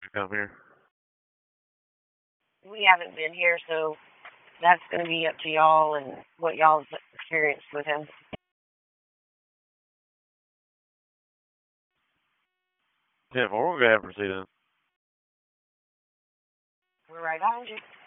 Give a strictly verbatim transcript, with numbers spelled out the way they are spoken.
come here? We haven't been here, so that's going to be up to y'all and what y'all's experienced with him. Yeah, well, we're gonna have proceedings. We're right behind you.